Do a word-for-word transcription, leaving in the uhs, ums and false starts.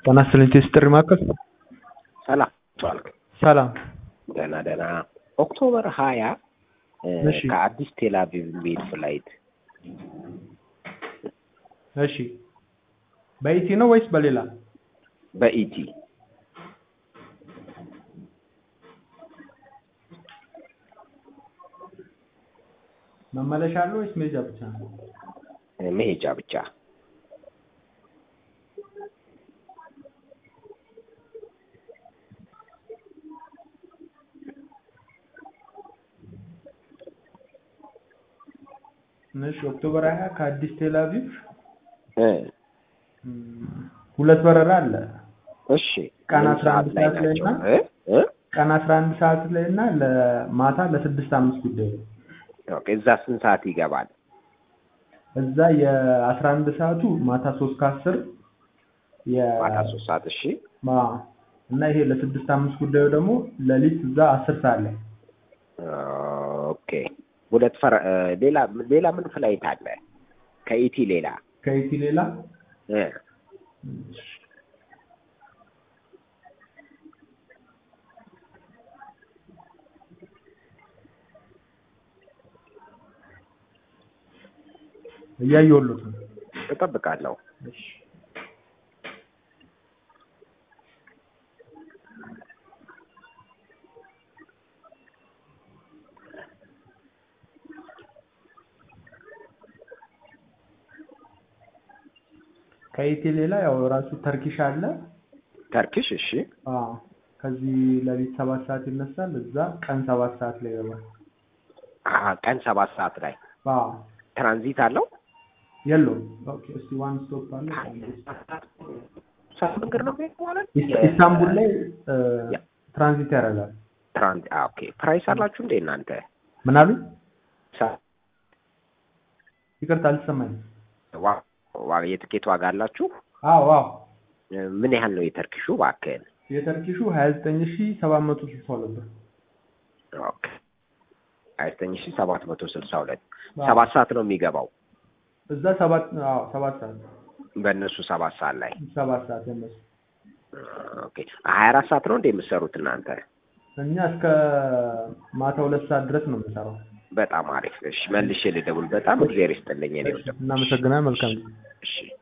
ጤና ይስጥልኝ ቴስትሪ ማዕከል። ሰላም ዋልክ? ሰላም ደህና ደህና። ኦክቶበር ሀያ እሺ ከአዲስ ቴል አቪቭ የሚሄድ ፍላይት። እሺ በኢቲ ነው ወይስ በሌላ? በኢቲ መመለሻ አለው ወይስ መሄጃ ብቻ ነው? መሄጃ ብቻ። እሺ ኦክቶበር ሀያ ከአዲስ ቴል አቪቭ እ ሁለት በረራ አለ። እሺ ቀን አስራ አንድ ሰዓት ላይ እና እ እ ቀን አስራ አንድ ሰዓት ላይ እና ለማታ ለስድስት አምስት ጉዳይ። ኦኬ እዛ ስንት ሰዓት ይገባል? እዛ የአስራ አንድ ሰዓቱ ማታ ሶስት ከአስር የ ማታ ሶስት ሰዓት እሺ። ማ እና ይሄ ለስድስት አምስት ጉዳዩ ደግሞ ለሊት እዛ አስር ሰዓት ላይ። ኦኬ ሁለት ፈረ ሌላ ሌላ ምን ፍላይት አለ? ከኢቲ ሌላ ከኢቲ ሌላ እ እያየሁልዎት ነው። እጠብቃለሁ። እሺ ከኢቲ ሌላ ያው ራሱ ተርኪሽ አለ። ተርኪሽ እሺ። አዎ ከዚህ ለሊት ሰባት ሰዓት ይነሳል። እዛ ቀን ሰባት ሰዓት ላይ ይገባል። አዎ ቀን ሰባት ሰዓት ላይ። አዎ ትራንዚት አለው? የለውም። ኦኬ እስቲ ዋን ስቶፕ አለ። ሳምንግር ነው ማለት ኢስታንቡል ላይ ትራንዚት ያደርጋል። ትራንዝ ኦኬ ፕራይስ አላችሁ እንዴ እናንተ? ምን አሉ? ይቅርታ አልሰማኝም። ዋ ዋ የትኬት ዋጋ አላችሁ? አዎ አዎ። ምን ያህል ነው የተርኪሹ ባከን? የተርኪሹ ሀያ ዘጠኝ ሺህ ሰባት መቶ ስልሳ ሁለት ብር። ኦኬ ሀያ ዘጠኝ ሺህ ሰባት መቶ ስልሳ ሁለት ሰባት ሰዓት ነው የሚገባው። እዛ ሰባት አዎ ሰባት ሰዓት በእነሱ ሰባት ሰዓት ላይ ሰባት ሰዓት የነሱ። ኦኬ ሀያ አራት ሰዓት ነው እንዴ የምትሰሩት እናንተ? እኛ እስከ ማታ ሁለት ሰዓት ድረስ ነው የምንሰራው። በጣም አሪፍ። እሺ መልሼ ልደውል። በጣም እግዚአብሔር ይስጥልኝ። እኔ ወደ እናመሰግናለን። መልካም እሺ